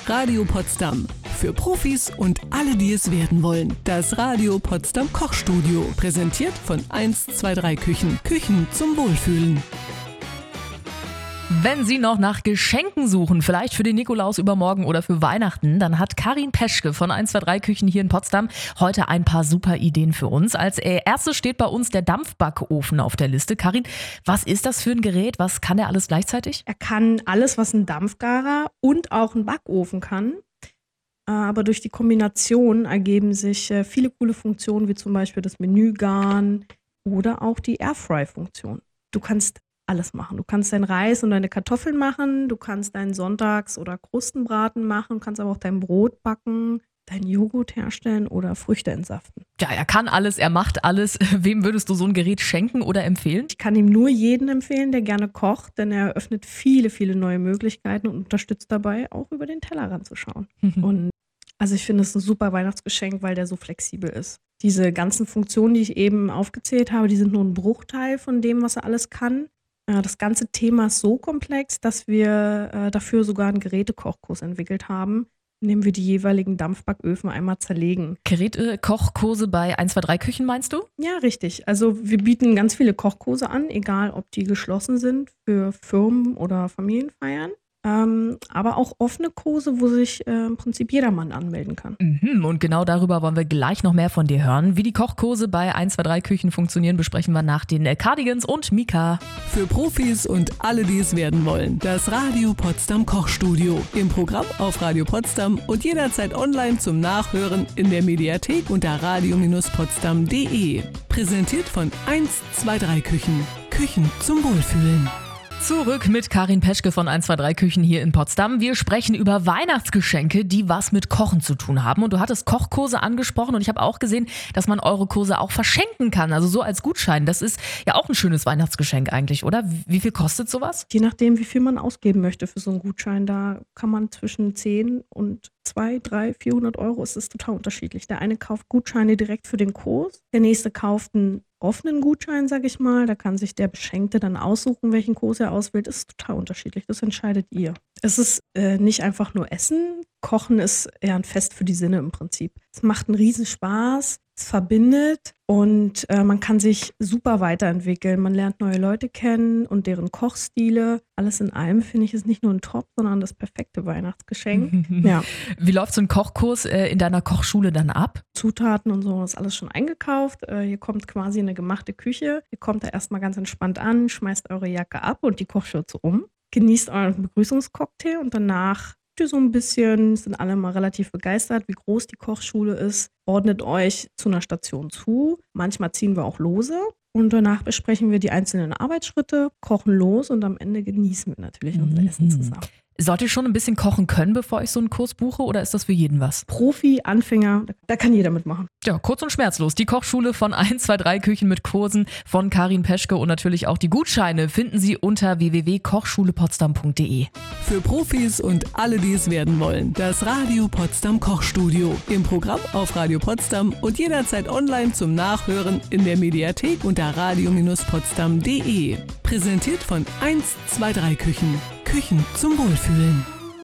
Radio Potsdam. Für Profis und alle, die es werden wollen. Das Radio Potsdam Kochstudio. Präsentiert von 123 Küchen. Küchen zum Wohlfühlen. Wenn Sie noch nach Geschenken suchen, vielleicht für den Nikolaus übermorgen oder für Weihnachten, dann hat Karin Peschke von 123 Küchen hier in Potsdam heute ein paar super Ideen für uns. Als erstes steht bei uns der Dampfbackofen auf der Liste. Karin, was ist das für ein Gerät? Was kann der alles gleichzeitig? Er kann alles, was ein Dampfgarer und auch ein Backofen kann. Aber durch die Kombination ergeben sich viele coole Funktionen, wie zum Beispiel das Menügaren oder auch die Airfry-Funktion. Du kannst alles machen. Du kannst deinen Reis und deine Kartoffeln machen, du kannst deinen Sonntags- oder Krustenbraten machen, du kannst aber auch dein Brot backen, deinen Joghurt herstellen oder Früchte entsaften. Ja, er kann alles, er macht alles. Wem würdest du so ein Gerät schenken oder empfehlen? Ich kann ihm nur jeden empfehlen, der gerne kocht, denn er eröffnet viele, viele neue Möglichkeiten und unterstützt dabei, auch über den Tellerrand zu schauen. Und also ich finde es ein super Weihnachtsgeschenk, weil der so flexibel ist. Diese ganzen Funktionen, die ich eben aufgezählt habe, die sind nur ein Bruchteil von dem, was er alles kann. Das ganze Thema ist so komplex, dass wir dafür sogar einen Gerätekochkurs entwickelt haben, in dem wir die jeweiligen Dampfbacköfen einmal zerlegen. Gerätekochkurse bei 123 Küchen meinst du? Ja, richtig. Also wir bieten ganz viele Kochkurse an, egal ob die geschlossen sind für Firmen oder Familienfeiern. Aber auch offene Kurse, wo sich im Prinzip jedermann anmelden kann. Und genau darüber wollen wir gleich noch mehr von dir hören. Wie die Kochkurse bei 123 Küchen funktionieren, besprechen wir nach den Cardigans und Mika. Für Profis und alle, die es werden wollen. Das Radio Potsdam Kochstudio. Im Programm auf Radio Potsdam und jederzeit online zum Nachhören in der Mediathek unter radio-potsdam.de. Präsentiert von 123 Küchen. Küchen zum Wohlfühlen. Zurück mit Karin Peschke von 123 Küchen hier in Potsdam. Wir sprechen über Weihnachtsgeschenke, die was mit Kochen zu tun haben. Und du hattest Kochkurse angesprochen und ich habe auch gesehen, dass man eure Kurse auch verschenken kann. Also so als Gutschein. Das ist ja auch ein schönes Weihnachtsgeschenk eigentlich, oder? Wie viel kostet sowas? Je nachdem, wie viel man ausgeben möchte für so einen Gutschein. Da kann man zwischen 10 und 200, 300, 400 Euro. Es ist total unterschiedlich. Der eine kauft Gutscheine direkt für den Kurs. Der nächste kauft einen offenen Gutschein, sage ich mal. Da kann sich der Beschenkte dann aussuchen, welchen Kurs er auswählt. Das ist total unterschiedlich. Das entscheidet ihr. Es ist nicht einfach nur Essen. Kochen ist eher ein Fest für die Sinne im Prinzip. Es macht einen Riesenspaß. Es verbindet und man kann sich super weiterentwickeln. Man lernt neue Leute kennen und deren Kochstile. Alles in allem finde ich es nicht nur ein Top, sondern das perfekte Weihnachtsgeschenk. Ja. Wie läuft so ein Kochkurs in deiner Kochschule dann ab? Zutaten und so ist alles schon eingekauft. Hier kommt quasi eine gemachte Küche. Ihr kommt da erstmal ganz entspannt an, schmeißt eure Jacke ab und die Kochschürze um. Genießt euren Begrüßungscocktail und danach so ein bisschen, sind alle mal relativ begeistert, wie groß die Kochschule ist, ordnet euch zu einer Station zu. Manchmal ziehen wir auch lose und danach besprechen wir die einzelnen Arbeitsschritte, kochen los und am Ende genießen wir natürlich unser Essen zusammen. Sollte ich schon ein bisschen kochen können, bevor ich so einen Kurs buche oder ist das für jeden was? Profi, Anfänger, da kann jeder mitmachen. Ja, kurz und schmerzlos. Die Kochschule von 123 Küchen mit Kursen von Karin Peschke und natürlich auch die Gutscheine finden Sie unter www.kochschulepotsdam.de. Für Profis und alle, die es werden wollen. Das Radio Potsdam Kochstudio. Im Programm auf Radio Potsdam und jederzeit online zum Nachhören in der Mediathek unter radio-potsdam.de. Präsentiert von 123 Küchen. Küchen zum Wohlfühlen.